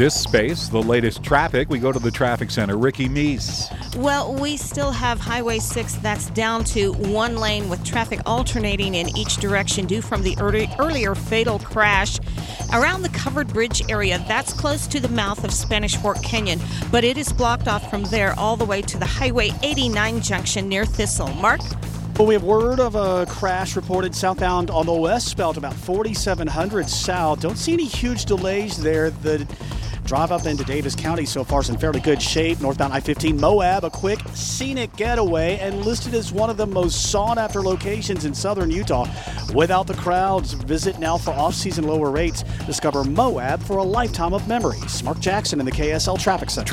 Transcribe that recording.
this space, the latest traffic, we go to the traffic center. Ricky Meese. Well, we still have Highway 6 that's down to one lane with traffic alternating in each direction due from the earlier fatal crash around the Covered Bridge area. That's close to the mouth of Spanish Fork Canyon, but it is blocked off from there all the way to the Highway 89 junction near Thistle. Mark? Well, we have word of a crash reported southbound on the west belt, about 4700 south. Don't see any huge delays there. The drive up into Davis County so far is in fairly good shape. Northbound I-15 Moab, a quick scenic getaway and listed as one of the most sought-after locations in southern Utah. Without the crowds, visit now for off-season lower rates. Discover Moab for a lifetime of memories. Mark Jackson in the KSL Traffic Center.